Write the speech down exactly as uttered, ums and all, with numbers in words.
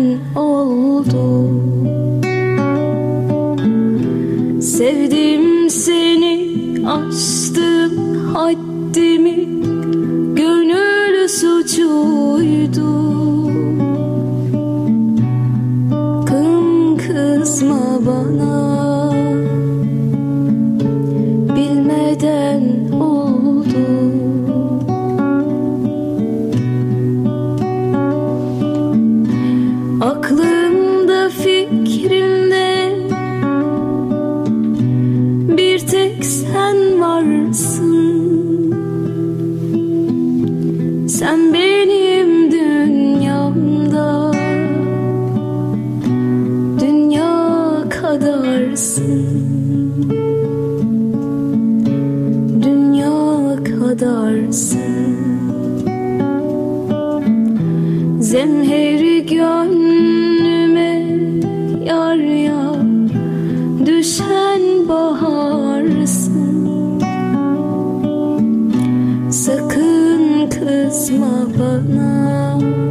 bilmeden oldu. Sevdim seni, aştım haddimi, gönül suçuydu. Kım kızma bana, bilmeden oldu. Aklımda fikrimde bir tek sen varsın. Sen benim dünyamda dünya kadarsın. Dünya kadarsın. Zemheri gönlüme yar yar düşen baharsın. Sakın kızma bana,